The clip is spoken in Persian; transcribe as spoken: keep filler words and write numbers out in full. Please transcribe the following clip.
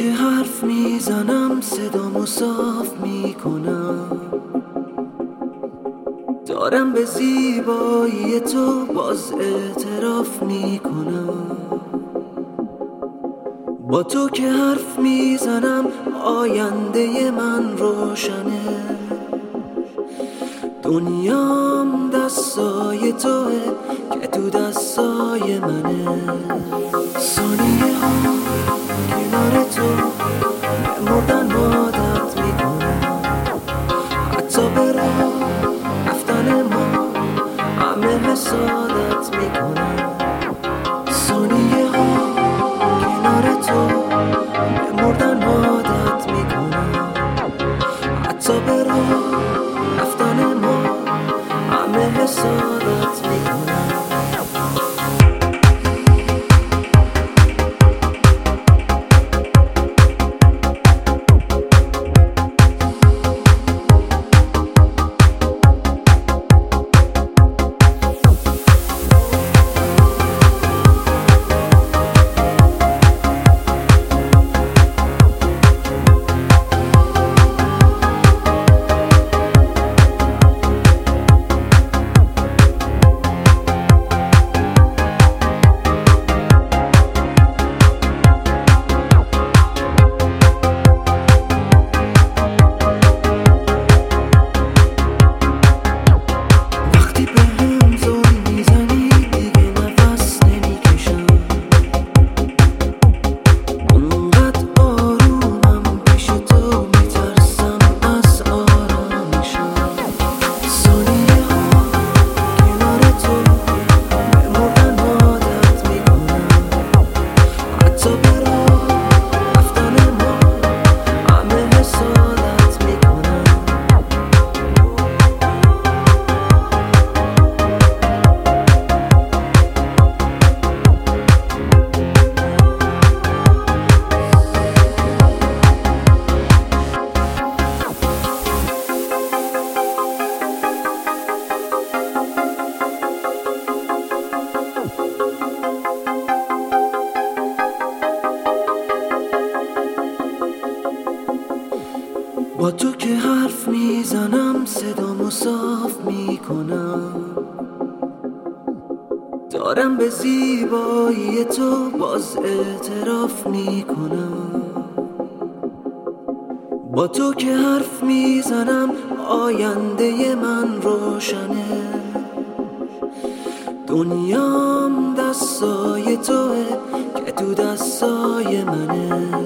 که حرف میزنم صدامو صاف میکنم، دارم به زیبایی تو باز اعتراف میکنم. با تو که حرف میزنم آینده من روشنه، دنیام دستای توه که تو دستای منه. ثانیه ها کنار تو مردن عادت میکنم، حتی به راه رفتن ما همه حسادت میکنم. ثانیه ها کنار تو مردن عادت میکنم، حتی به راه رفتن ما همه حسادت میکنم. با تو که حرف میزنم صدامو صاف میکنم، دارم به زیبایی تو باز اعتراف میکنم. با تو که حرف میزنم آینده من روشنه، دنیام دستای توه که تو دستای منه.